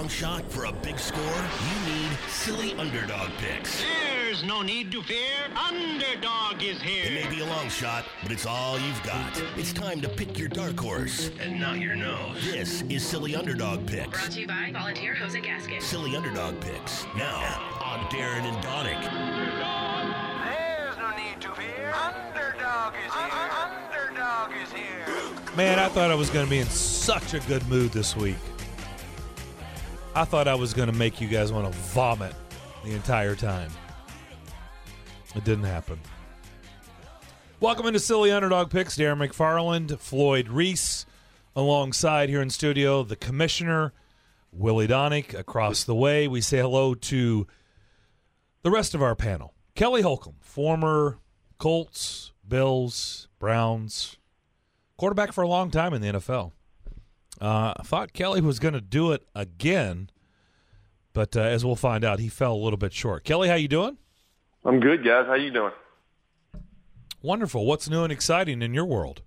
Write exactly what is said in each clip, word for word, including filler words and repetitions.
long shot for a big score? You need Silly Underdog Picks. There's no need to fear. Underdog is here. It may be a long shot, but it's all you've got. It's time to pick your dark horse and not your nose. This is Silly Underdog Picks. Brought to you by Volunteer Hose and Gasket. Silly Underdog Picks. Now on Darren and Donick. There's no need to fear. Underdog is here. Underdog is here. Man, I thought I was going to be in such a good mood this week. I thought I was going to make you guys want to vomit the entire time. It didn't happen. Welcome into Silly Underdog Picks. Darren McFarland, Floyd Reese, alongside here in studio, the commissioner, Willie Donick, across the way. We say hello to the rest of our panel. Kelly Holcomb, former Colts, Bills, Browns, quarterback for a long time in the N F L. Uh, I thought Kelly was going to do it again, but uh, as we'll find out, he fell a little bit short. Kelly, how you doing? I'm good, guys. How you doing? Wonderful. What's new and exciting in your world?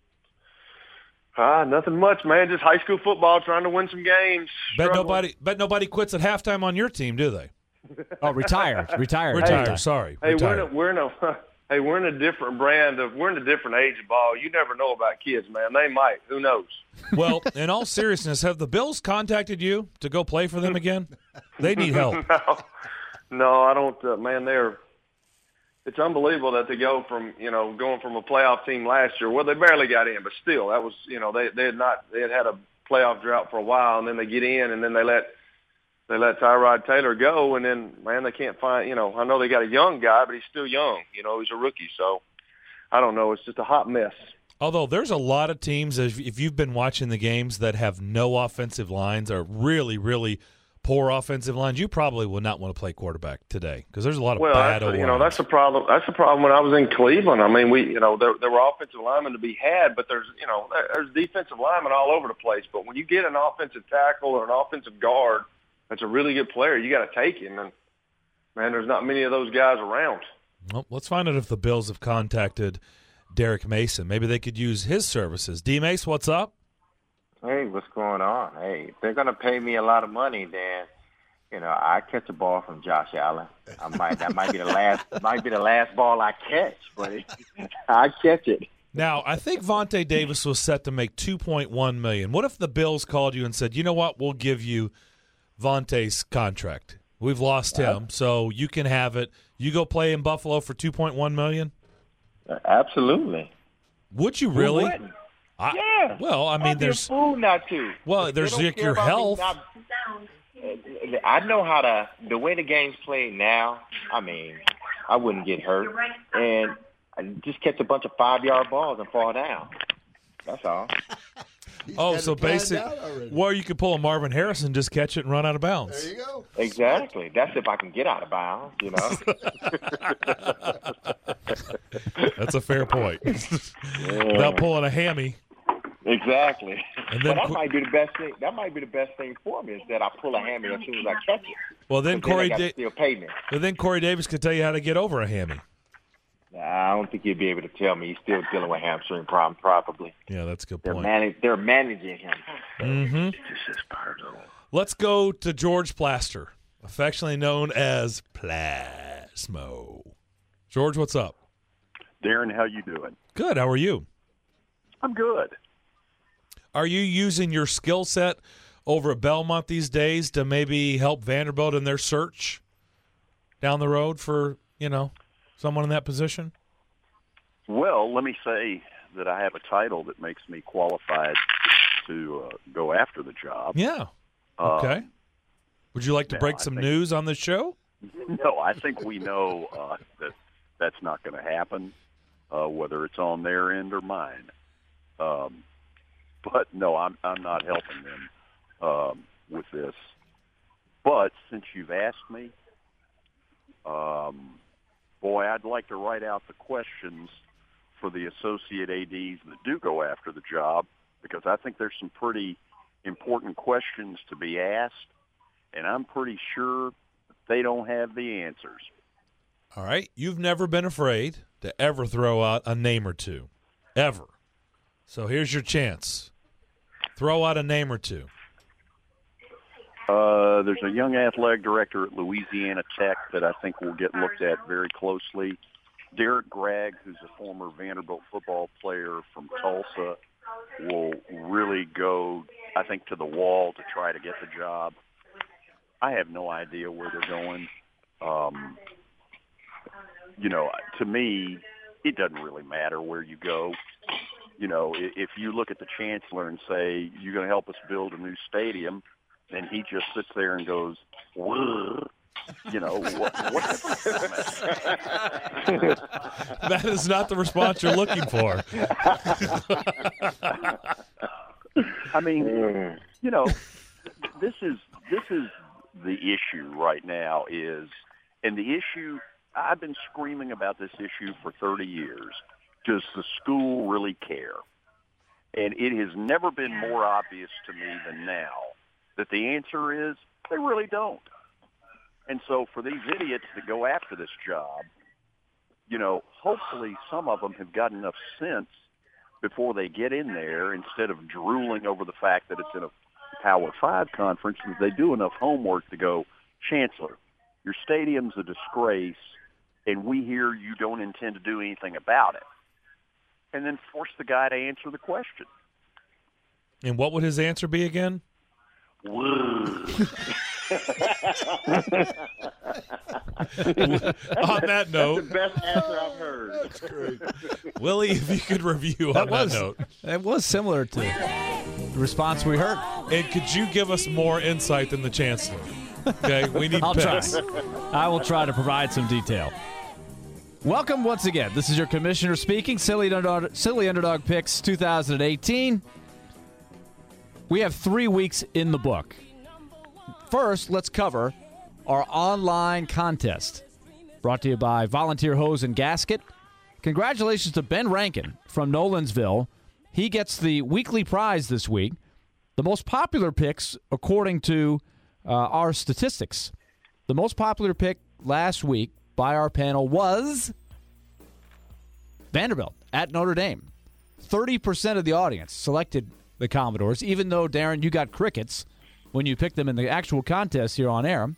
Ah, nothing much, man. Just high school football, trying to win some games. Bet Struggling. nobody, bet nobody quits at halftime on your team, do they? Oh, retired, retired, Retired. Hey, Sorry, Hey, retired. we're in a, we're in a hey, we're in a different brand of we're in a different age of ball. You never know about kids, man. They might. Who knows? Well, in all seriousness, have the Bills contacted you to go play for them again? They need help. no, no, I don't. Uh, man, they're. It's unbelievable that they go from you know going from a playoff team last year. Well, they barely got in, but still, that was you know they they had not they had had a playoff drought for a while, and then they get in, and then they let. They let Tyrod Taylor go, and then, man, they can't find, you know, I know they got a young guy, but he's still young. You know, he's a rookie. So, I don't know. It's just a hot mess. Although there's a lot of teams, if you've been watching the games, that have no offensive lines or really, really poor offensive lines, you probably will not want to play quarterback today because there's a lot of well, bad that's, O-lines. you know, that's the problem. That's the problem when I was in Cleveland. I mean, we, you know, there, there were offensive linemen to be had, but there's, you know, there's defensive linemen all over the place. But when you get an offensive tackle or an offensive guard, that's a really good player. You got to take him, and man, there's not many of those guys around. Well, let's find out if the Bills have contacted Derek Mason. Maybe they could use his services. D Mace, what's up? Hey, what's going on? Hey, if they're gonna pay me a lot of money, then you know I catch a ball from Josh Allen. I might that might be the last might be the last ball I catch, but it, I catch it. Now, I think Vontae Davis was set to make two point one million dollars. What if the Bills called you and said, "You know what? We'll give you Vontae's contract. We've lost him, so you can have it. You go play in Buffalo for two point one million Uh, absolutely. Would you really? Who wouldn't? I, Yeah. Well, I mean, I'd be a there's fool not to. well, If they there's don't like care your about me health. not- I know how to the way the game's played now. I mean, I wouldn't get hurt, and I just catch a bunch of five-yard balls and fall down. That's all. Oh, so basically, well, you could pull a Marvin Harrison, just catch it and run out of bounds. There you go. Exactly. That's if I can get out of bounds, you know. That's a fair point. Without pulling a hammy. Exactly. And then but that qu- might be the best thing. That might be the best thing for me is that I pull a hammy as soon as I catch it. Well, then But then Corey, they gotta da- still pay me. but then Corey Davis could tell you how to get over a hammy. I don't think he'd be able to tell me. He's still dealing with hamstring problem, probably. Yeah, that's a good They're point. manage. They're managing him. Mm-hmm. Let's go to George Plaster, affectionately known as Plasmo. George, what's up? Darren, how you doing? Good. How are you? I'm good. Are you using your skill set over at Belmont these days to maybe help Vanderbilt in their search down the road for, you know, someone in that position? Well, let me say that I have a title that makes me qualified to uh, go after the job. Yeah. Okay. Um, Would you like to now, break I some think- news on the show? No, I think we know uh, that that's not going to happen, uh, whether it's on their end or mine. Um, but no, I'm I'm not helping them um, with this. But since you've asked me, um, boy, I'd like to write out the questions for the associate A Ds that do go after the job, because I think there's some pretty important questions to be asked, and I'm pretty sure they don't have the answers. All right. You've never been afraid to ever throw out a name or two, ever. So here's your chance. Throw out a name or two. Uh, there's a young athletic director at Louisiana Tech that I think will get looked at very closely. Derek Gregg, who's a former Vanderbilt football player from Tulsa, will really go, I think, to the wall to try to get the job. I have no idea where they're going. Um, you know, to me, it doesn't really matter where you go. You know, if you look at the chancellor and say, you're going to help us build a new stadium, and he just sits there and goes, "Whoa." You know, what, what that is not the response you're looking for. I mean, you know, this is this is the issue right now is, and the issue, I've been screaming about this issue for thirty years. Does the school really care? And it has never been more obvious to me than now that the answer is they really don't. And so for these idiots that go after this job, you know, hopefully some of them have got enough sense before they get in there, instead of drooling over the fact that it's in a Power Five conference, that they do enough homework to go, Chancellor, your stadium's a disgrace, and we hear you don't intend to do anything about it. And then force the guy to answer the question. And what would his answer be again? On that note, That's the best answer I've heard. That's great. Willie, if you could review that on was, that note. That was similar to the response we heard. And could you give us more insight than the chancellor? Okay, we need I'll picks. try. I will try to provide some detail. Welcome once again. This is your commissioner speaking. Silly Underdog, Silly Underdog Picks twenty eighteen. We have three weeks in the book. First, let's cover our online contest, brought to you by Volunteer Hose and Gasket. Congratulations to Ben Rankin from Nolensville. He gets the weekly prize this week. The most popular picks, according to uh, our statistics, the most popular pick last week by our panel was Vanderbilt at Notre Dame. thirty percent of the audience selected the Commodores, even though, Darren, you got crickets when you picked them in the actual contest here on air.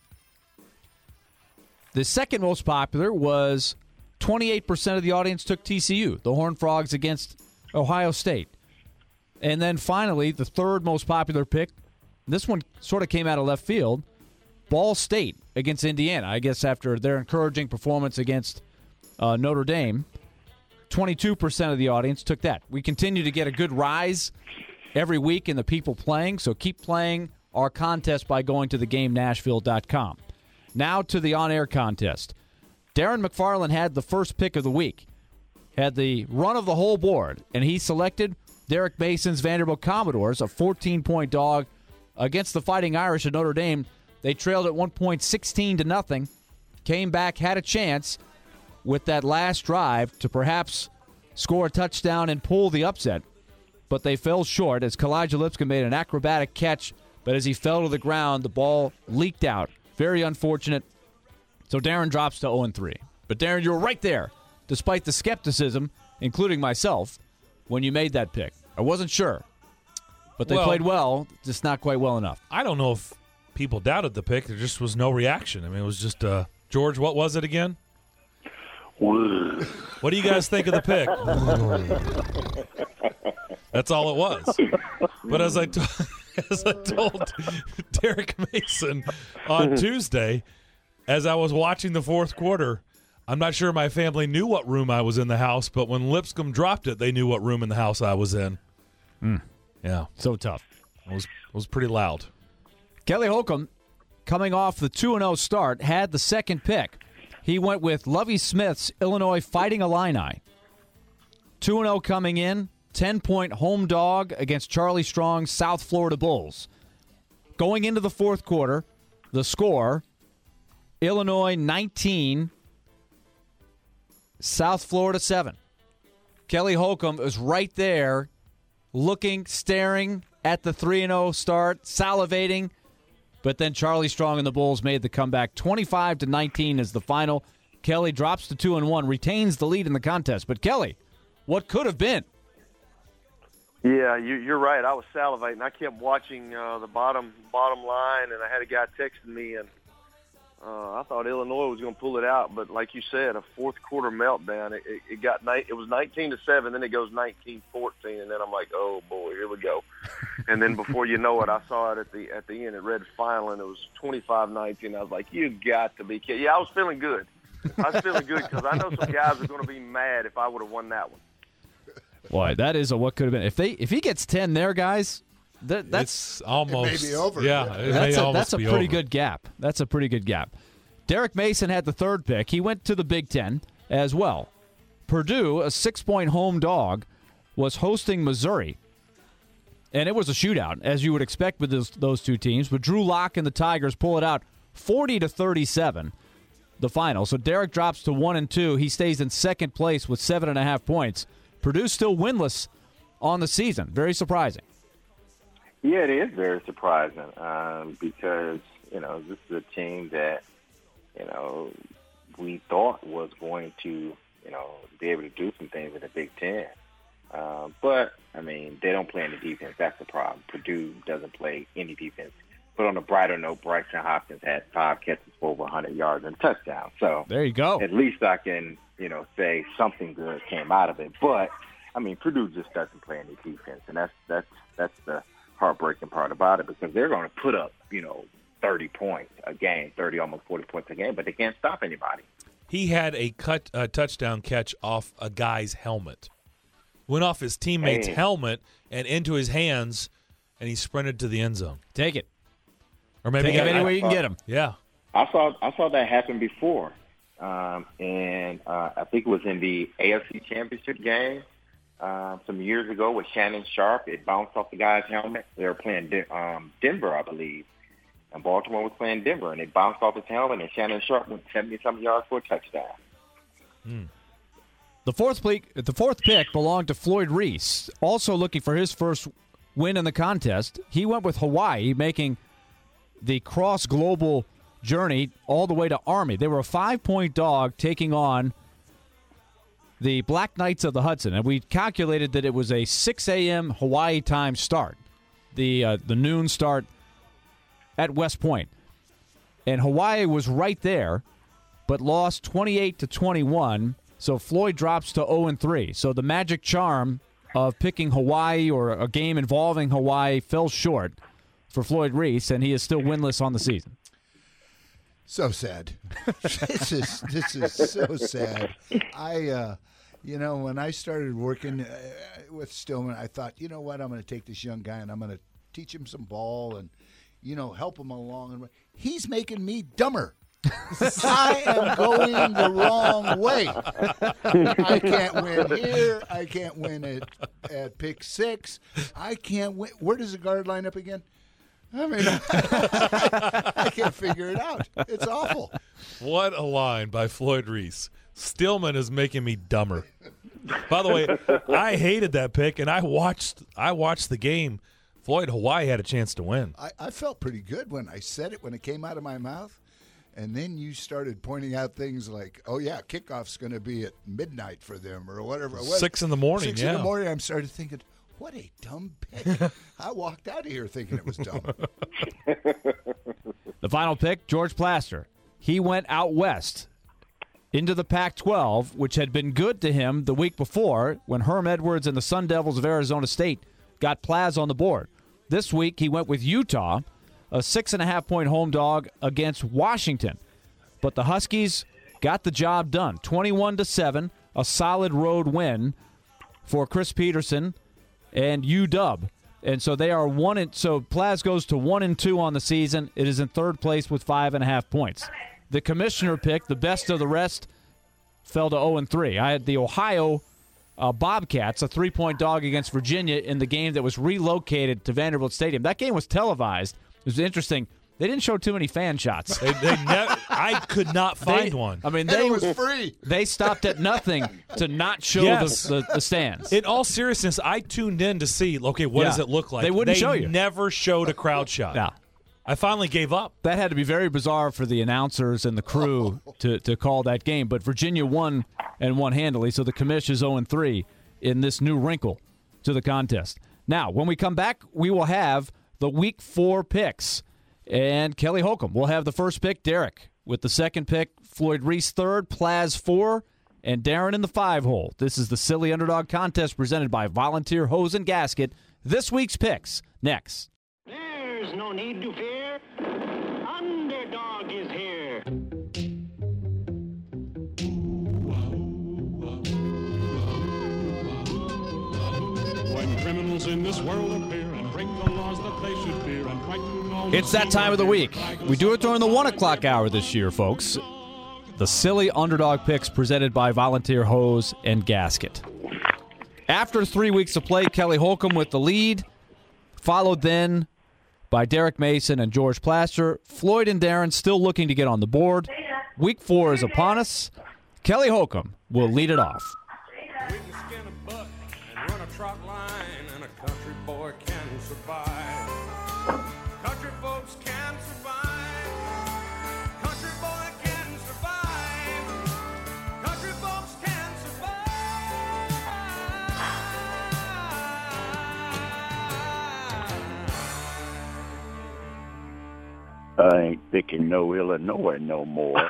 The second most popular was twenty-eight percent of the audience took T C U, the Horned Frogs against Ohio State. And then finally, the third most popular pick, this one sort of came out of left field, Ball State against Indiana. I guess after their encouraging performance against uh, Notre Dame, twenty-two percent of the audience took that. We continue to get a good rise every week in the people playing, so keep playing our contest by going to the game nashville dot com. Now to the on-air contest. Darren McFarland had the first pick of the week, had the run of the whole board, and he selected Derek Mason's Vanderbilt Commodores, a fourteen-point dog against the Fighting Irish at Notre Dame. They trailed at one point sixteen to nothing, came back, had a chance with that last drive to perhaps score a touchdown and pull the upset, but they fell short as Kalijah Lipscomb made an acrobatic catch, but as he fell to the ground, the ball leaked out. Very unfortunate. So Darren drops to oh and three. But Darren, you were right there, despite the skepticism, including myself, when you made that pick. I wasn't sure, but they Well, played well, just not quite well enough. I don't know if people doubted the pick. There just was no reaction. I mean, it was just, uh, George, what was it again? What do you guys think of the pick? That's all it was. But as I, t- as I told Derek Mason on Tuesday, as I was watching the fourth quarter, I'm not sure my family knew what room I was in the house, but when Lipscomb dropped it, they knew what room in the house I was in. Mm. Yeah. So tough. It was, it was pretty loud. Kelly Holcomb, coming off the two and oh start, had the second pick. He went with Lovie Smith's Illinois Fighting Illini. two and oh coming in, ten-point home dog against Charlie Strong's South Florida Bulls. Going into the fourth quarter, the score, Illinois nineteen, South Florida seven. Kelly Holcomb is right there, looking, staring at the three and oh start, salivating. But then Charlie Strong and the Bulls made the comeback. twenty-five to nineteen is the final. Kelly drops to two and one, retains the lead in the contest. But Kelly, what could have been? Yeah, you, you're right. I was salivating. I kept watching uh, the bottom bottom line, and I had a guy texting me, and uh, I thought Illinois was going to pull it out. But like you said, a fourth quarter meltdown. It, it, it got ni- it was nineteen to seven, then it goes nineteen fourteen, and then I'm like, oh boy, here we go. And then before you know it, I saw it at the at the end. It read final, and it was twenty-five nineteen. I was like, you got to be kidding. Yeah, I was feeling good. I was feeling good because I know some guys are going to be mad if I would have won that one. Boy, that is a what could have been. If they if he gets ten there, guys, that, that's it's almost it may be over. Yeah, it that's may a, almost that's a be pretty over. good gap. That's a pretty good gap. Derek Mason had the third pick. He went to the Big Ten as well. Purdue, a six-point home dog, was hosting Missouri, and it was a shootout, as you would expect with those, those two teams. But Drew Lock and the Tigers pull it out, forty to thirty-seven, the final. So Derek drops to one and two. He stays in second place with seven and a half points. Purdue's still winless on the season. Very surprising. Yeah, it is very surprising um, because, you know, this is a team that, you know, we thought was going to, you know, be able to do some things in the Big Ten. Uh, but, I mean, they don't play any defense. That's the problem. Purdue doesn't play any defense. But on a brighter note, Bryson Hopkins had five catches for over one hundred yards and a touchdown. So there you go. At least I can, you know, say something good came out of it. But, I mean, Purdue just doesn't play any defense, and that's that's that's the heartbreaking part about it because they're going to put up, you know, thirty points a game, thirty, almost forty points a game, but they can't stop anybody. He had a cut a touchdown catch off a guy's helmet. Went off his teammate's Hey. helmet and into his hands, and he sprinted to the end zone. Take it. Or maybe Take him got- anywhere you can get him. Yeah. I saw I saw that happen before, um, and uh, I think it was in the A F C Championship game uh, some years ago with Shannon Sharp. It bounced off the guy's helmet. They were playing Den- um, Denver, I believe, and Baltimore was playing Denver, and it bounced off his helmet, and Shannon Sharp went seventy-something yards for a touchdown. Mm. The fourth pick, the fourth pick belonged to Floyd Reese, also looking for his first win in the contest. He went with Hawaii, making the cross-global journey all the way to Army. They were a five-point dog taking on the Black Knights of the Hudson, and we calculated that it was a six a.m. Hawaii time start, the uh, the noon start at West Point. And Hawaii was right there, but lost twenty-eight to twenty-one. So Floyd drops to oh and three. So the magic charm of picking Hawaii or a game involving Hawaii fell short for Floyd Reese, and he is still winless on the season. So sad. this is this is so sad. I, uh, you know, when I started working uh, with Stillman, I thought, you know what, I'm going to take this young guy and I'm going to teach him some ball and, you know, help him along. He's making me dumber. I am going the wrong way. I can't win here. I can't win at, at pick six. I can't win. Where does the guard line up again? I mean, I can't figure it out. It's awful. What a line by Floyd Reese. Stillman is making me dumber. By the way, I hated that pick, and I watched I watched the game. Floyd, Hawaii had a chance to win. I, I felt pretty good when I said it, when it came out of my mouth. And then you started pointing out things like, oh, yeah, kickoff's going to be at midnight for them or whatever. Six in the morning, Six yeah. in the morning, I started thinking, what a dumb pick. I walked out of here thinking it was dumb. The final pick, George Plaster. He went out west into the Pac twelve, which had been good to him the week before when Herm Edwards and the Sun Devils of Arizona State got Plaz on the board. This week he went with Utah, a six and a half point home dog against Washington. But the Huskies got the job done. twenty-one to seven, a solid road win for Chris Peterson and U W. And so they are one and so Plaz goes to one and two on the season. It is in third place with five and a half points. The commissioner pick, the best of the rest, fell to oh and three. I had the Ohio uh, Bobcats, a three-point dog against Virginia in the game that was relocated to Vanderbilt Stadium. That game was televised. It was interesting. They didn't show too many fan shots. They, they never, I could not find They- one. I mean, And they it was free. They stopped at nothing to not show Yes. the, the, the stands. In all seriousness, I tuned in to see, okay, what Yeah. does it look like? They wouldn't show you. never showed a crowd shot. Yeah. I finally gave up. That had to be very bizarre for the announcers and the crew to, to call that game. But Virginia won and won handily, so the commish is oh and three in this new wrinkle to the contest. Now, when we come back, we will have the Week Four picks. And Kelly Holcomb will have the first pick, Derek with the second pick, Floyd Reese third, Plaz four, and Darren in the five hole. This is the Silly Underdog Contest presented by Volunteer Hose and Gasket. This week's picks, next. There's no need to fear. Underdog is here. When criminals in this world appear and break the laws that they should fear and frighten all It's that time of the week. We do it during the one o'clock hour this year, folks. The Silly Underdog Picks presented by Volunteer Hose and Gasket. After three weeks of play, Kelly Holcomb with the lead, followed then by Derek Mason and George Plaster. Floyd and Darren still looking to get on the board. Week four is upon us. Kelly Holcomb will lead it off. We can skin a buck and run a trot line, and a country boy can survive. Country folks can survive. Country boy can survive. Country folks can survive. I ain't picking no Illinois no more.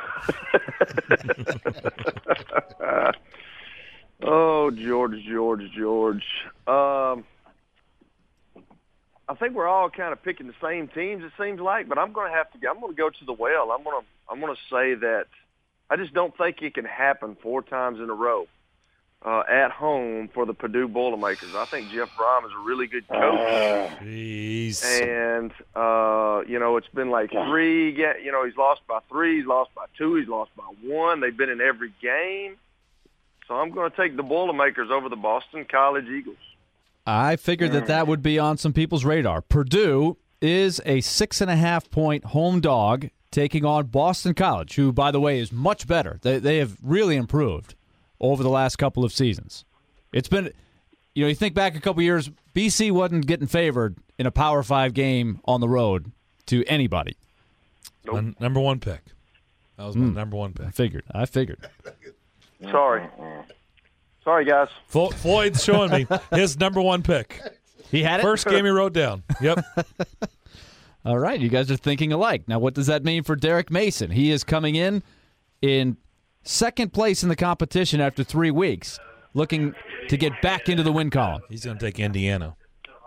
Oh, George, George, George. Um, I think we're all kind of picking the same teams. It seems like, but I'm going to have to. I'm going to go to the well. I'm going to. I'm going to say that I just don't think it can happen four times in a row uh, at home for the Purdue Boilermakers. I think Jeff Brom is a really good coach. Jeez. And uh, you know, it's been like three. You know, he's lost by three. He's lost by two. He's lost by one. They've been in every game. So I'm going to take the Boilermakers over the Boston College Eagles. I figured that that would be on some people's radar. Purdue is a six and a half point home dog taking on Boston College, who, by the way, is much better. They they have really improved over the last couple of seasons. It's been, you know, you think back a couple years, B C wasn't getting favored in a Power Five game on the road to anybody. Nope. My number one pick. That was my Mm. number one pick. I figured. I figured. Sorry. Sorry, guys. Flo- Floyd's showing me his number one pick. He had it? First game he wrote down. Yep. All right, you guys are thinking alike. Now, what does that mean for Derek Mason? He is coming in in second place in the competition after three weeks, looking to get back into the win column. He's going to take Indiana.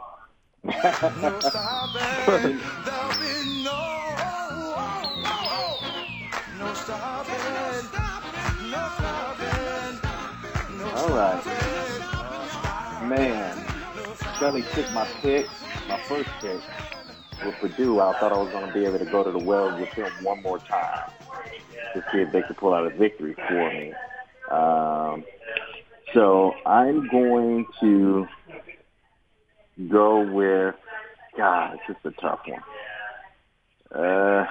All right. Man, Shelly took my pick, my first pick with Purdue. I thought I was going to be able to go to the well with him one more time to see if they could pull out a victory for me. Um, so I'm going to go with, God, it's just a tough one. Uh,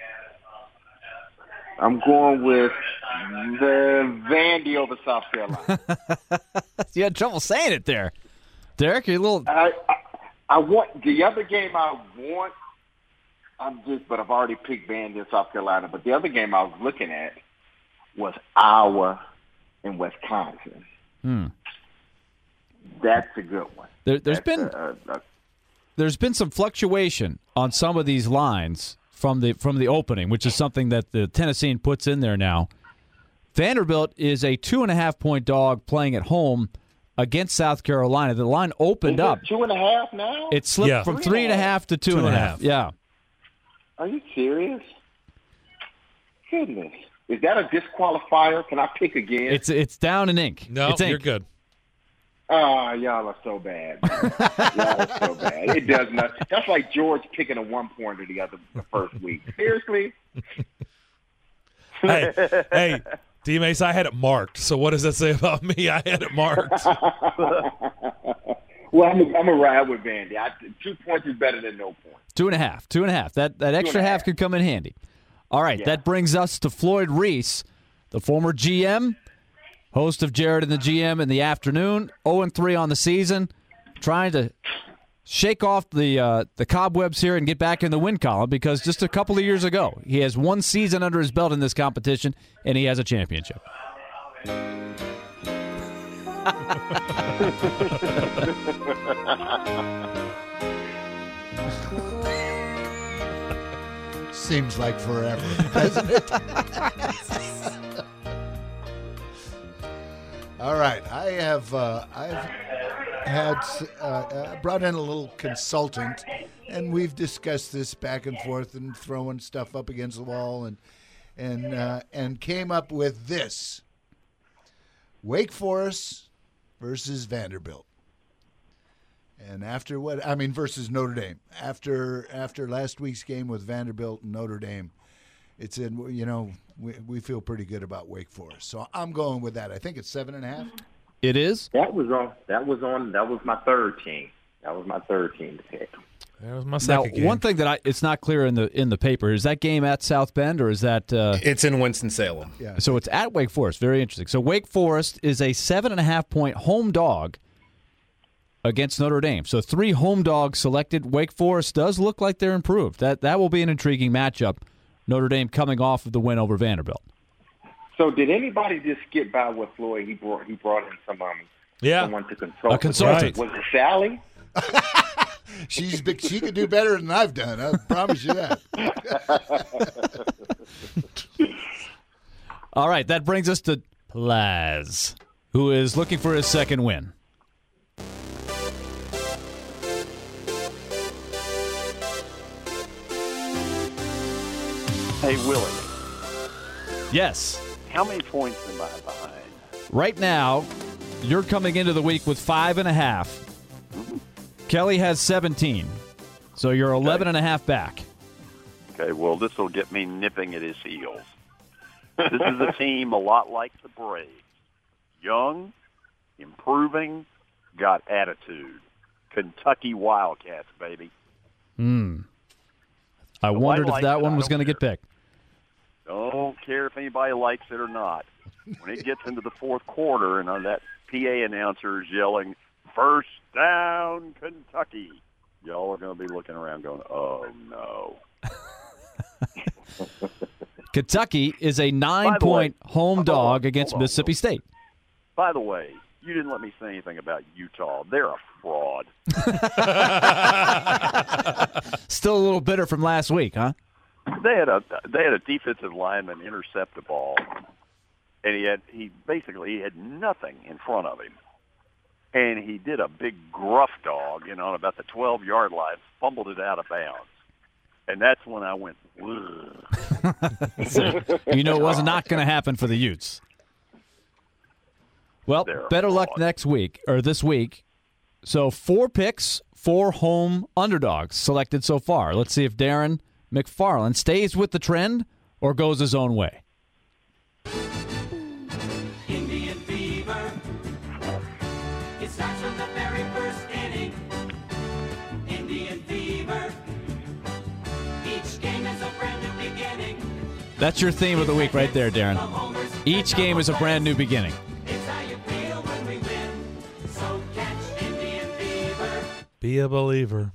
I'm going with the Vandy over South Carolina. You had trouble saying it there. Derek, you're a little... I, I, I want the other game I want, I'm just, but I've already picked Vandy in South Carolina. But the other game I was looking at was Iowa and Wisconsin. Hmm. That's a good one. There, there's That's been a, a, a, there's been some fluctuation on some of these lines from the from the opening, which is something that the Tennessean puts in there now. Vanderbilt is a two and a half point dog playing at home against South Carolina. The line opened is it up. two and a half now? It slipped Yeah. from three and a half to two, two and a half. half. Yeah. Are you serious? Goodness. Is that a disqualifier? Can I pick again? It's it's down in ink. No, it's ink. you're good. Oh, y'all are so bad. Y'all are so bad. It does not. That's like George picking a one-pointer the other the first week. Seriously? Hey, hey, D-Mace, I had it marked. So what does that say about me? I had it marked. Well, I'm a, I'm a ride with Vandy. I, two points is better than no points. Two and a half. Two and a half. That that extra half, half could come in handy. All right, Yeah. that brings us to Floyd Reese, the former G M, host of Jared and the G M in the afternoon, oh and three on the season, trying to shake off the uh, the cobwebs here and get back in the win column because just a couple of years ago, he has one season under his belt in this competition, and he has a championship. Seems like forever, doesn't it? All right, I have uh, I've had uh, uh, brought in a little consultant, and we've discussed this back and forth and throwing stuff up against the wall, and and uh, and came up with this: Wake Forest versus Vanderbilt. And after what I mean versus Notre Dame. After after last week's game with Vanderbilt and Notre Dame, it's in you know we we feel pretty good about Wake Forest. So I'm going with that. I think it's seven and a half. It is. That was on. That was on. That was my third team. That was my third team to pick. That was my Now, second game. one thing that I it's not clear in the in the paper is that game at South Bend or is that uh, it's in Winston-Salem. Yeah. So it's at Wake Forest. Very interesting. So Wake Forest is a seven and a half point home dog against Notre Dame. So three home dogs selected. Wake Forest does look like they're improved. That that will be an intriguing matchup. Notre Dame coming off of the win over Vanderbilt. So did anybody just skip by with Floyd? He brought he brought in some um, Yeah. someone to consult. A consultant. Was it Sally? She's big, she could do better than I've done. I promise you that. All right, that brings us to Plaz, who is looking for his second win. Hey, Willie, Yes. how many points am I behind? Right now, you're coming into the week with five and a half. Kelly has seventeen. So you're eleven and a half back. Okay, well, this will get me nipping at his heels. This is a team a lot like the Braves. Young, improving, got attitude. Kentucky Wildcats, baby. Hmm. I Nobody wondered if likes that it, one I was don't going to get picked. Don't care if anybody likes it or not. When it gets into the fourth quarter and on that P A announcer is yelling, "First down, Kentucky," y'all are going to be looking around going, "Oh, no." Kentucky is a nine-point home hold dog on, against hold on, Mississippi State. By the way, you didn't let me say anything about Utah. They're a fraud. Still a little bitter from last week, huh? They had a they had a defensive lineman intercept the ball, and he had he basically he had nothing in front of him, and he did a big gruff dog, you know, on about the twelve-yard line, fumbled it out of bounds, and that's when I went, So, you know it was not going to happen for the Utes. Well, They're better luck fraud. next week, or this week. So four picks, four home underdogs selected so far. Let's see if Darren McFarland stays with the trend or goes his own way. Indian fever. It starts from the very first inning. Indian fever. Each game is a brand new beginning. That's your theme of the week right there, Darren. Each game is a brand new beginning. It's how you feel when we win. So catch Indian fever. Be a believer.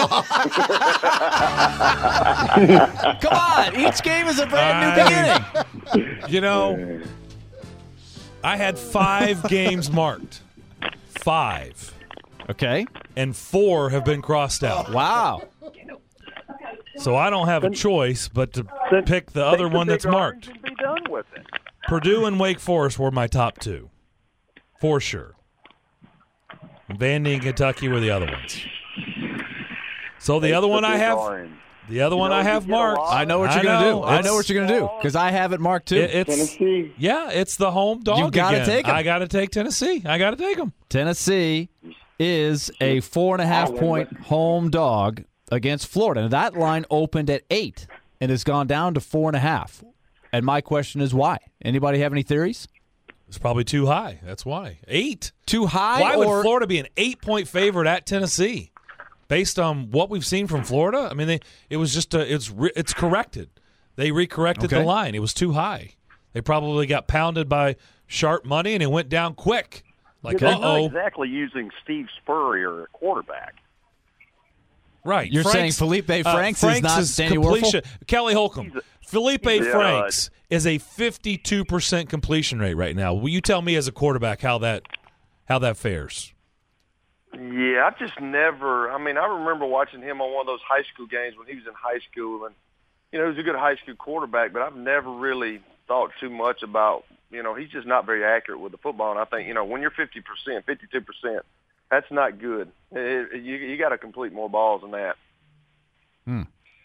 Come on, each game is a brand new beginning. You know, I had five games marked. Five. Okay. And four have been crossed out. Wow. So I don't have a choice but to pick the other Take the one that's big marked. orange and be done with it. Purdue and Wake Forest were my top two, for sure. Vandy and Kentucky were the other ones. So the Take other one I big have, orange. the other You one know, I you have get a marked. lot. I know what I you're going to know, do. I know it's- what you're going to do because I have it marked too. It- it's Tennessee. yeah, it's the home dog. You gotta again. take 'em. I got to take Tennessee. I got to take them. Tennessee is a four and a half point home dog against Florida. And that line opened at eight and has gone down to four and a half. And my question is why? Anybody have any theories? It's probably too high. That's why eight. Too high? Why would or Florida be an eight-point favorite at Tennessee, based on what we've seen from Florida? I mean, they, it was just a, it's re, it's corrected. They recorrected Okay. the line. It was too high. They probably got pounded by sharp money, and it went down quick. Like, They're uh not oh, exactly using Steve Spurrier at quarterback. right? You're saying Felipe Franks is not Danny completion. Kelly Holcomb. He's a- Felipe he's a- Franks is a fifty-two percent completion rate right now. Will you tell me as a quarterback how that how that fares. Yeah, I just never. I mean, I remember watching him on one of those high school games when he was in high school, and you know, he was a good high school quarterback. But I've never really thought too much about. You know, he's just not very accurate with the football. And I think, you know, when you're fifty percent, fifty-two percent, that's not good. It, it, you you got to complete more balls than that. Hmm.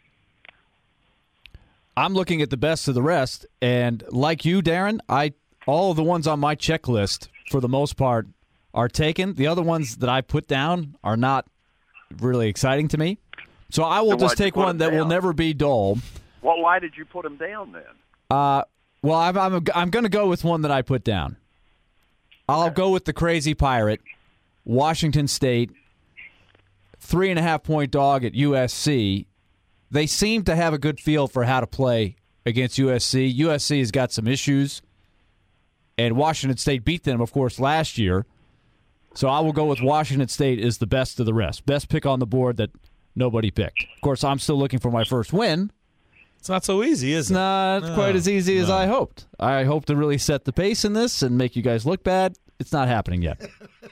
I'm looking at the best of the rest, and like you, Darren, I all of the ones on my checklist, for the most part, are taken. The other ones that I put down are not really exciting to me. So I will So just why'd you take put one them that will down? never be dull. Well, why did you put him down then? Uh, well, I'm I'm, I'm going to go with one that I put down. I'll go with the Crazy Pirate, Washington State, three and a half point dog at U S C. They seem to have a good feel for how to play against U S C. U S C has got some issues, and Washington State beat them, of course, last year. So I will go with Washington State is the best of the rest. Best pick on the board that nobody picked. Of course, I'm still looking for my first win. It's not so easy, is it? Not No, quite as easy as no. I hoped. I hope to really set the pace in this and make you guys look bad. It's not happening yet.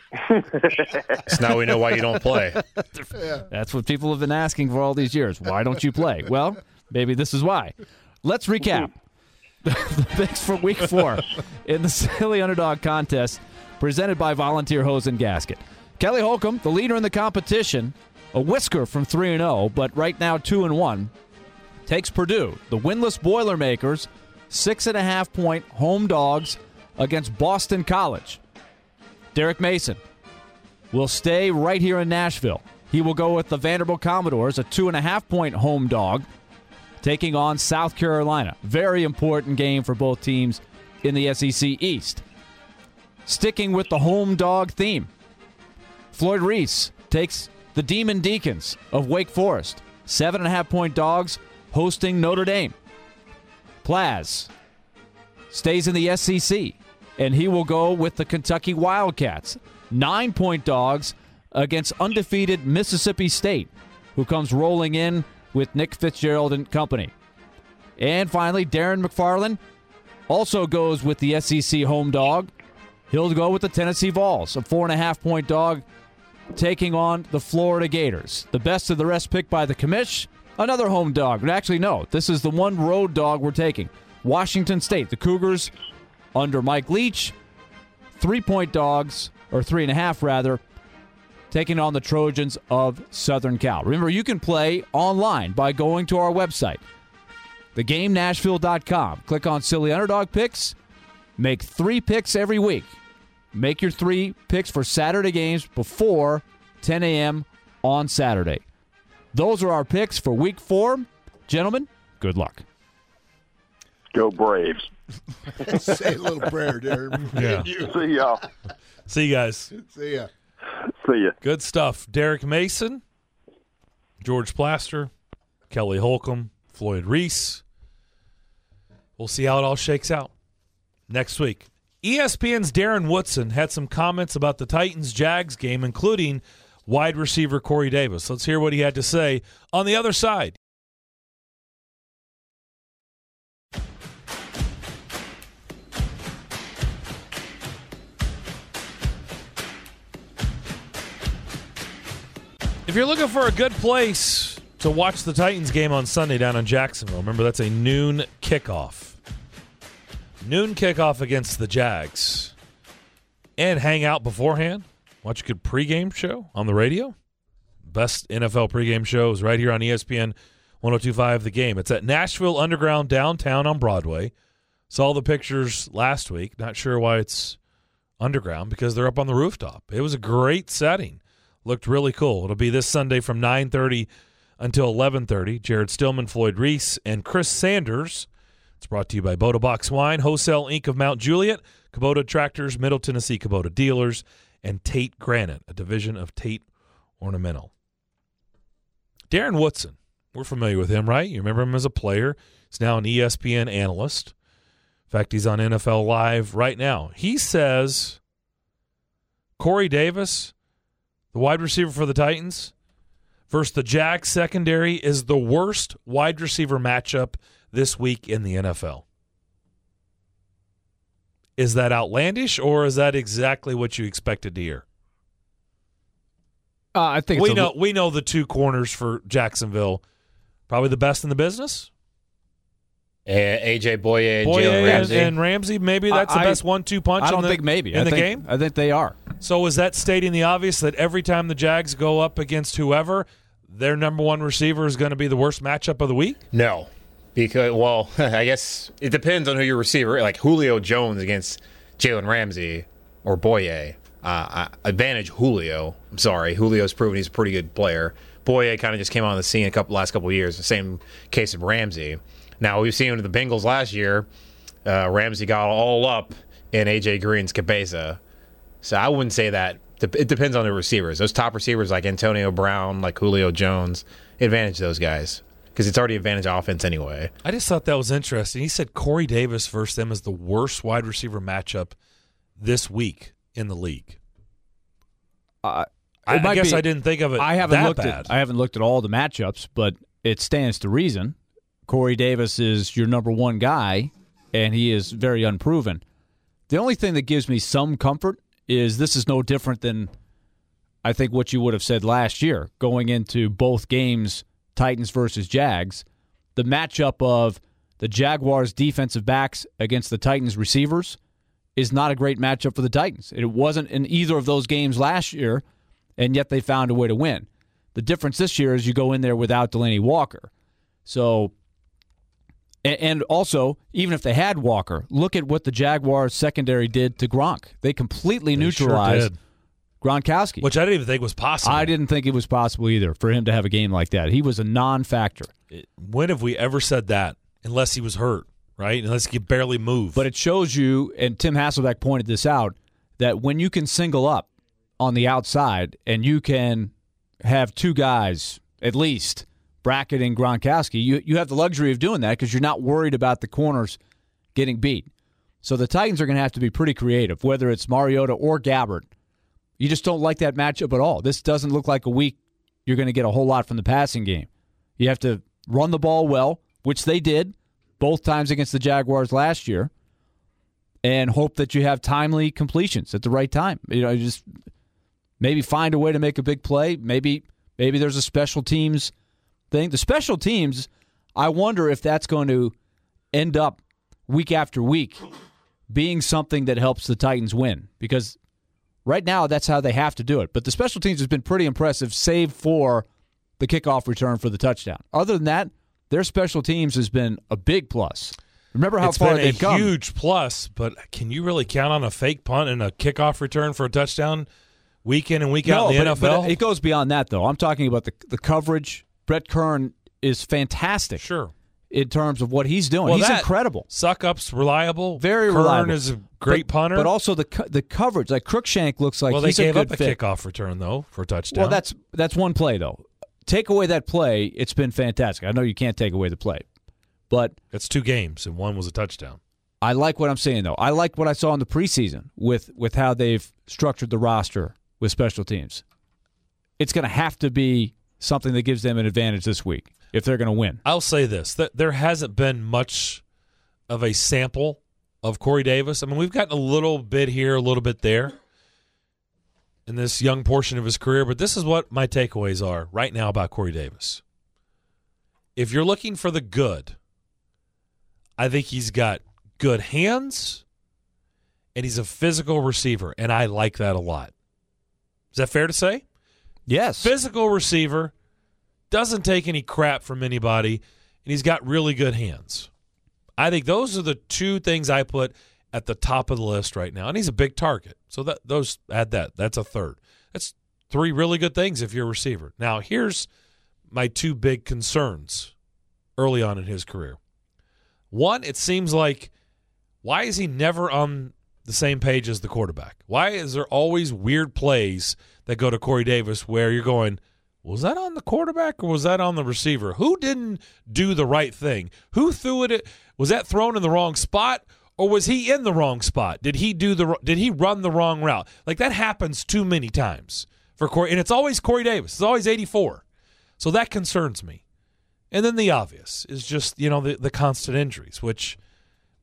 So now we know why you don't play. That's what people have been asking for all these years. Why don't you play? Well, maybe this is why. Let's recap the picks for week four in the Silly Underdog Contest presented by Volunteer Hose and Gasket. Kelly Holcomb, the leader in the competition, a whisker from three and oh, but right now two and one, takes Purdue, the winless Boilermakers, six and a half point home dogs against Boston College. Derek Mason will stay right here in Nashville. He will go with the Vanderbilt Commodores, a two and a half point home dog, taking on South Carolina. Very important game for both teams in the S E C East. Sticking with the home dog theme, Floyd Reese takes the Demon Deacons of Wake Forest, seven and a half point dogs hosting Notre Dame. Plaz stays in the S E C, and he will go with the Kentucky Wildcats, nine point dogs against undefeated Mississippi State, who comes rolling in with Nick Fitzgerald and company. And finally, Darren McFarland also goes with the S E C home dog. He'll go with the Tennessee Vols, a four and a half point dog, taking on the Florida Gators. The best of the rest picked by the commish. Another home dog. But actually, no. This is the one road dog we're taking. Washington State, the Cougars, under Mike Leach, three-point dogs, or three and a half rather, taking on the Trojans of Southern Cal. Remember, you can play online by going to our website, the game nashville dot com. Click on Silly Underdog Picks. Make three picks every week. Make your three picks for Saturday games before ten a.m. on Saturday. Those are our picks for week four. Gentlemen, good luck. Go Braves. Say a little prayer, Darren. Yeah. See y'all. See you guys. See ya. See ya. Good stuff. Derek Mason, George Plaster, Kelly Holcomb, Floyd Reese. We'll see how it all shakes out next week. E S P N's Darren Woodson had some comments about the Titans-Jags game, including wide receiver Corey Davis. Let's hear what he had to say on the other side. If you're looking for a good place to watch the Titans game on Sunday down in Jacksonville, remember that's a noon kickoff. Noon kickoff against the Jags. And hang out beforehand. Watch a good pregame show on the radio. Best N F L pregame show is right here on E S P N one oh two point five The Game. It's at Nashville Underground downtown on Broadway. Saw the pictures last week. Not sure why it's underground because they're up on the rooftop. It was a great setting. Looked really cool. It'll be this Sunday from nine thirty until eleven thirty. Jared Stillman, Floyd Reese, and Chris Sanders. It's brought to you by Boda Box Wine, Wholesale Incorporated of Mount Juliet, Kubota Tractors, Middle Tennessee Kubota Dealers, and Tate Granite, a division of Tate Ornamental. Darren Woodson, we're familiar with him, right? You remember him as a player. He's now an E S P N analyst. In fact, he's on N F L Live right now. He says Corey Davis, the wide receiver for the Titans, versus the Jags secondary is the worst wide receiver matchup this week in the N F L. Is that outlandish, or is that exactly what you expected to hear? Uh, I think we it's a, know we know the two corners for Jacksonville, probably the best in the business. A J Boye and Boye Jalen Ramsey. And, and Ramsey, maybe that's I, the best one two punch I don't in the, think maybe. in I the think, game. I think they are. So is that stating the obvious that every time the Jags go up against whoever, their number one receiver is going to be the worst matchup of the week? No. Because, well, I guess it depends on who your receiver is. Like Julio Jones against Jalen Ramsey or Boye. Uh, advantage Julio. I'm sorry. Julio's proven he's a pretty good player. Boye kind of just came on the scene a couple last couple of years. The same case of Ramsey. Now, we've seen with the Bengals last year, uh, Ramsey got all up in A J Green's cabeza. So I wouldn't say that. It depends on the receivers. Those top receivers like Antonio Brown, like Julio Jones, advantage those guys. Because it's already advantage offense anyway. I just thought that was interesting. He said Corey Davis versus them is the worst wide receiver matchup this week in the league. Uh, I, I guess be, I didn't think of it I haven't that looked bad. At, I haven't looked at all the matchups, but it stands to reason. Corey Davis is your number one guy, and he is very unproven. The only thing that gives me some comfort is this is no different than I think what you would have said last year going into both games, Titans versus Jags. The matchup of the Jaguars' defensive backs against the Titans' receivers is not a great matchup for the Titans. It wasn't in either of those games last year, and yet they found a way to win. The difference this year is you go in there without Delaney Walker. So, and also, even if they had Walker, look at what the Jaguars' secondary did to Gronk. They completely They neutralized sure did. Gronkowski. Which I didn't even think was possible. I didn't think it was possible either for him to have a game like that. He was a non-factor. When have we ever said that? Unless he was hurt, right? Unless he could barely move. But it shows you, and Tim Hasselbeck pointed this out, that when you can single up on the outside and you can have two guys, at least, bracketing Gronkowski, you, you have the luxury of doing that because you're not worried about the corners getting beat. So the Titans are going to have to be pretty creative, whether it's Mariota or Gabbert. You just don't like that matchup at all. This doesn't look like a week you're going to get a whole lot from the passing game. You have to run the ball well, which they did both times against the Jaguars last year, and hope that you have timely completions at the right time. You know, just maybe find a way to make a big play. Maybe maybe there's a special teams thing. The special teams, I wonder if that's going to end up week after week being something that helps the Titans win, because right now that's how they have to do it. But the special teams has been pretty impressive, save for the kickoff return for the touchdown. Other than that, their special teams has been a big plus. Remember how it's far been they've a come. huge plus, but can you really count on a fake punt and a kickoff return for a touchdown week in and week out No, in the but, N F L? but it goes beyond that, though. I'm talking about the the coverage. Brett Kern is fantastic. Sure. In terms of what he's doing. Well, he's that, incredible. Suckup's reliable. Very Kern reliable. is a great but, punter. But also the co- the coverage. Like Crookshank looks like well, they he's gave a good up a fit. kickoff return, though, for a touchdown. Well, that's that's one play, though. Take away that play, it's been fantastic. I know you can't take away the play, but it's two games, and one was a touchdown. I like what I'm saying, though. I like what I saw in the preseason with, with how they've structured the roster with special teams. It's going to have to be something that gives them an advantage this week if they're going to win. I'll say this, that there hasn't been much of a sample of Corey Davis. I mean, we've gotten a little bit here, a little bit there in this young portion of his career, but this is what my takeaways are right now about Corey Davis. If you're looking for the good, I think he's got good hands, and he's a physical receiver, and I like that a lot. Is that fair to say? Yes. Physical receiver, doesn't take any crap from anybody, and he's got really good hands. I think those are the two things I put at the top of the list right now, and he's a big target. So that those add that. That's a third. That's three really good things if you're a receiver. Now, here's my two big concerns early on in his career. One, it seems like, why is he never on the same page as the quarterback? Why is there always weird plays that go to Corey Davis where you're going, was that on the quarterback or was that on the receiver? Who didn't do the right thing? Who threw it? Was that thrown in the wrong spot, or was he in the wrong spot? Did he do the? Did he run the wrong route? Like, that happens too many times for Corey, and it's always Corey Davis. It's always eighty-four, so that concerns me. And then the obvious is just, you know, the the constant injuries, which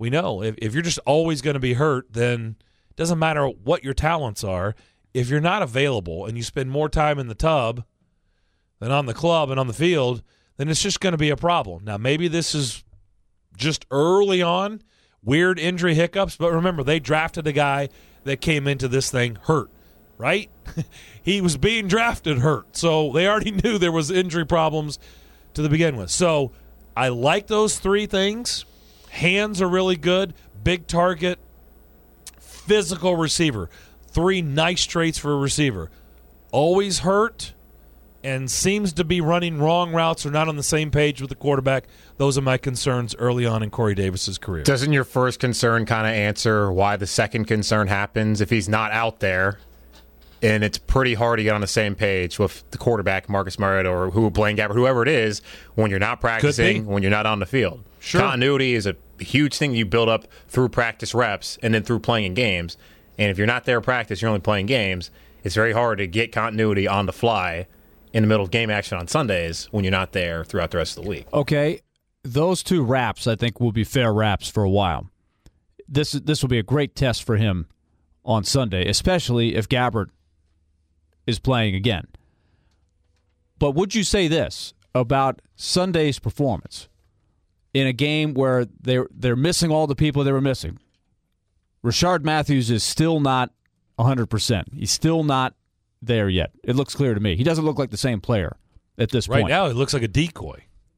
We know if, if you're just always going to be hurt, then it doesn't matter what your talents are. If you're not available and you spend more time in the tub than on the club and on the field, then it's just going to be a problem. Now, maybe this is just early on, weird injury hiccups, but remember, they drafted a guy that came into this thing hurt, right? He was being drafted hurt, so they already knew there was injury problems to the begin with. So I like those three things. Hands are really good, big target, physical receiver. Three nice traits for a receiver. Always hurt and seems to be running wrong routes or not on the same page with the quarterback. Those are my concerns early on in Corey Davis's career. Doesn't your first concern kind of answer why the second concern happens if he's not out there? And it's pretty hard to get on the same page with the quarterback, Marcus Mariota, or who Blaine Gabbert, whoever it is, when you're not practicing, when you're not on the field. Sure. Continuity is a huge thing you build up through practice reps and then through playing in games. And if you're not there at practice, you're only playing games, it's very hard to get continuity on the fly in the middle of game action on Sundays when you're not there throughout the rest of the week. Okay, those two wraps I think will be fair wraps for a while. This this will be a great test for him on Sunday, especially if Gabbert is playing again. But would you say this about Sunday's performance in a game where they're, they're missing all the people they were missing? Rashard Matthews is still not one hundred percent. He's still not there yet. It looks clear to me. He doesn't look like the same player at this right point. Right now, he looks like a decoy.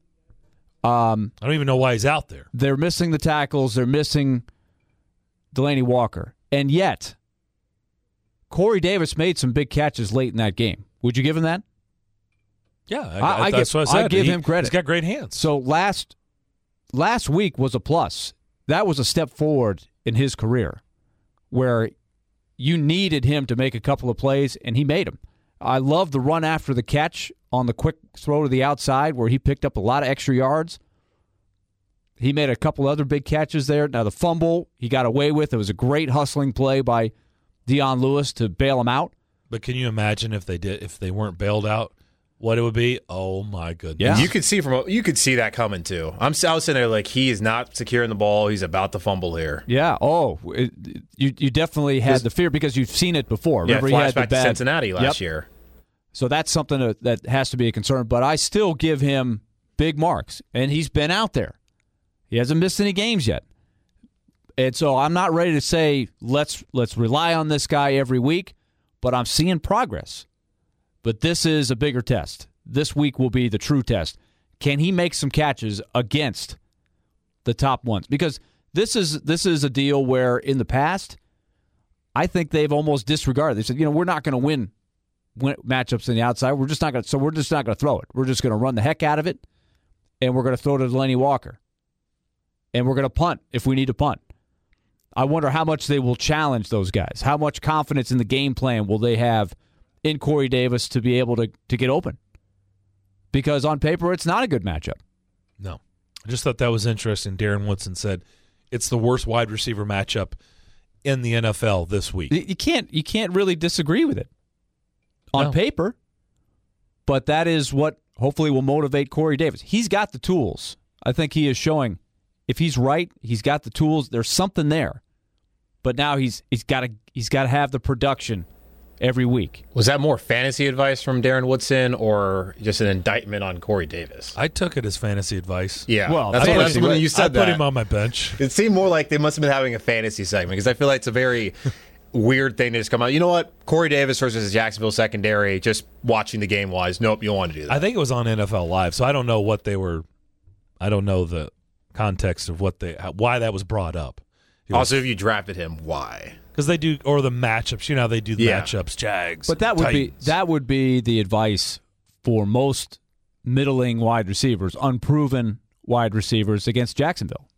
Um, I don't even know why he's out there. They're missing the tackles. They're missing Delaney Walker. And yet, Corey Davis made some big catches late in that game. Would you give him that? Yeah, I, I, I that's give, what I said. I give he, him credit. He's got great hands. So last last week was a plus. That was a step forward in his career where you needed him to make a couple of plays, and he made them. I love the run after the catch on the quick throw to the outside where he picked up a lot of extra yards. He made a couple other big catches there. Now, the fumble he got away with. It was a great hustling play by Dion Lewis to bail him out. But can you imagine if they did if they weren't bailed out, what it would be? Oh my goodness! Yeah, you could see from you could see that coming too. I'm I was sitting there like he is not securing the ball. He's about to fumble here. Yeah. Oh, it, you you definitely had the fear because you've seen it before. Remember, yeah, he had the flashback bad, to Cincinnati last yep. year. So that's something that, that has to be a concern. But I still give him big marks, and he's been out there. He hasn't missed any games yet, and so I'm not ready to say let's let's rely on this guy every week. But I'm seeing progress. But this is a bigger test. This week will be the true test. Can he make some catches against the top ones? Because this is this is a deal where in the past, I think they've almost disregarded. They said, you know, we're not going to win, win matchups on the outside. We're just not going to. So we're just not going to throw it. We're just going to run the heck out of it, and we're going to throw to Delaney Walker, and we're going to punt if we need to punt. I wonder how much they will challenge those guys. How much confidence in the game plan will they have in Corey Davis to be able to, to get open? Because on paper, it's not a good matchup. No. I just thought that was interesting. Darren Woodson said it's the worst wide receiver matchup in the N F L this week. You can't you can't really disagree with it on no. paper, but that is what hopefully will motivate Corey Davis. He's got the tools. I think he is showing if he's right, he's got the tools. There's something there. But now he's he's got to he's got to have the production every week. Was that more fantasy advice from Darren Woodson or just an indictment on Corey Davis? I took it as fantasy advice. Yeah, well, that's what, that's when you said I that. put him on my bench. It seemed more like they must have been having a fantasy segment because I feel like it's a very weird thing to just come out. You know what? Corey Davis versus the Jacksonville secondary. Just watching the game wise, nope, you don't want to do that. I think it was on N F L Live, so I don't know what they were. I don't know the context of what they why that was brought up. Also, if you drafted him, why? Because they do, or the matchups. You know how they do the Yeah. matchups, Jags. But that would Titans. be that would be the advice for most middling wide receivers, unproven wide receivers against Jacksonville.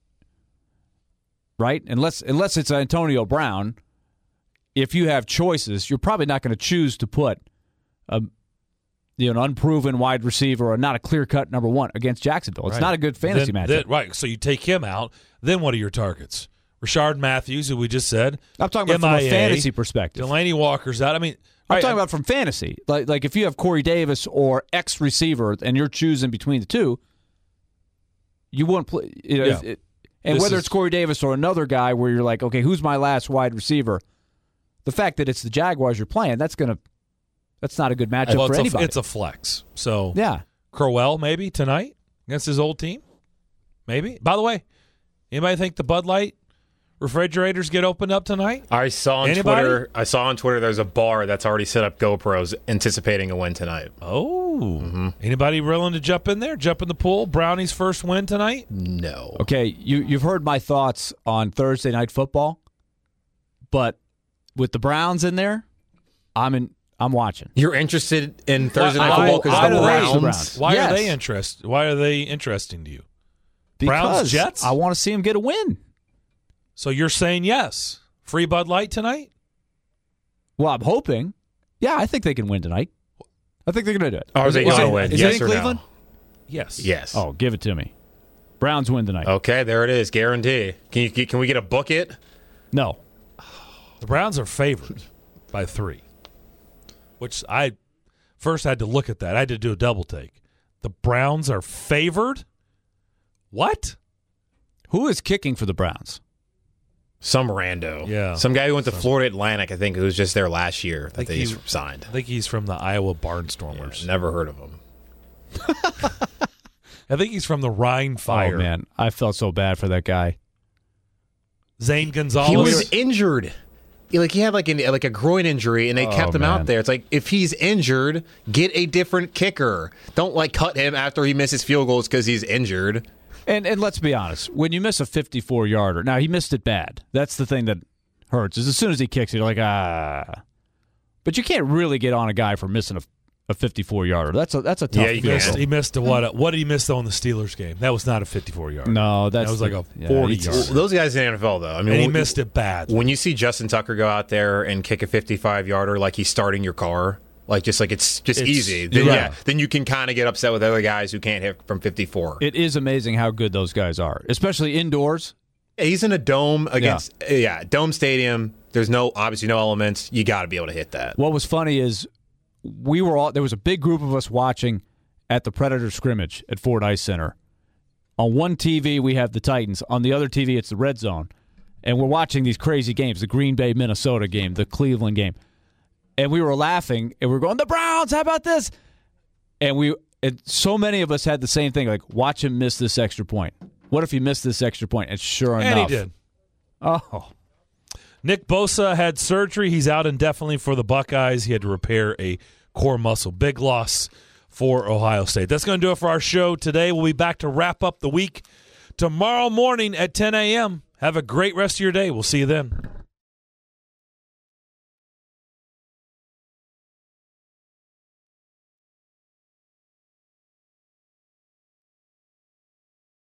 Right? Unless unless it's Antonio Brown, if you have choices, you're probably not going to choose to put a you know, an unproven wide receiver or not a clear-cut number one against Jacksonville. It's Right. not a good fantasy Then- matchup. then- right, so you take him out. Then what are your targets? Rashard Matthews, who we just said. I'm talking about M I A, from a fantasy perspective. Delaney Walker's out. I mean, I'm right, talking about from fantasy. Like, like if you have Corey Davis or X receiver and you're choosing between the two, you wouldn't play. You know, Yeah. if, And This whether is- it's Corey Davis or another guy where you're like, okay, who's my last wide receiver? The fact that it's the Jaguars you're playing, that's gonna that's not a good matchup well, for it's anybody. A, it's a flex. So yeah. Crowell maybe tonight against his old team. Maybe. By the way, anybody think the Bud Light refrigerators get opened up tonight? I saw on Anybody? Twitter. I saw on Twitter. There's a bar that's already set up GoPros, anticipating a win tonight. Oh, anybody willing to jump in there? Jump in the pool? Brownie's first win tonight? No. Okay, you you've heard my thoughts on Thursday night football, but with the Browns in there, I'm in. I'm watching. You're interested in Thursday night Why- football why because the do they- Browns. Browns. Why Yes. are they interest? Why are they interesting to you? Because Browns Jets? I want to see them get a win. So you're saying yes? Free Bud Light tonight? Well, I'm hoping. Yeah, I think they can win tonight. I think they're going to do it. Are they Is gonna it- win? Is Yes it or in no? Cleveland? Yes. Yes. Oh, give it to me. Browns win tonight. Okay, there it is. Guarantee. Can you can we get a book it? No. The Browns are favored by three, which I first had to look at that. I had to do a double take. The Browns are favored? What? Who is kicking for the Browns? Some rando. Yeah. Some guy who went to Florida Atlantic, I think, who was just there last year that think they he- signed. I think he's from the Iowa Barnstormers. Yeah, never heard of him. I think he's from the Rhine Fire. Oh, man. I felt so bad for that guy. Zane Gonzalez. He was injured. He- Like he had like an, like a groin injury, and they Oh, kept him man. out there. It's like if he's injured, get a different kicker. Don't like cut him after he misses field goals because he's injured. And and let's be honest, when you miss a fifty-four yarder, now he missed it bad. That's the thing that hurts. Is as soon as he kicks it, you're like ah. But you can't really get on a guy for missing a, a fifty-four yarder. That's a that's a tough. Yeah, you field missed, goal. he missed a what? What did he miss though in the Steelers game? That was not a fifty-four yard. No, that's that was the- like a yeah, forty he yard. just- Well, those guys in the N F L, though, I mean, and he when- missed it bad. When you see Justin Tucker go out there and kick a fifty-five yarder like he's starting your car, like just like it's just It's- easy, then, Right. yeah, then you can kind of get upset with other guys who can't hit from fifty-four. It is amazing how good those guys are, especially indoors. He's in a dome against, yeah, yeah dome stadium. There's no obviously no elements. You got to be able to hit that. What was funny is we were all there was a big group of us watching at the Predator scrimmage at Ford Ice Center. On one T V we have the Titans, on the other T V it's the Red Zone, and we're watching these crazy games: the Green Bay Minnesota game, the Cleveland game, and we were laughing and we were going, "The Browns, how about this?" And we, and so many of us had the same thing: like, watch him miss this extra point. What if he missed this extra point? And sure and enough, he did. Oh. Nick Bosa had surgery. He's out indefinitely for the Buckeyes. He had to repair a core muscle. Big loss for Ohio State. That's going to do it for our show today. We'll be back to wrap up the week tomorrow morning at ten a.m. Have a great rest of your day. We'll see you then.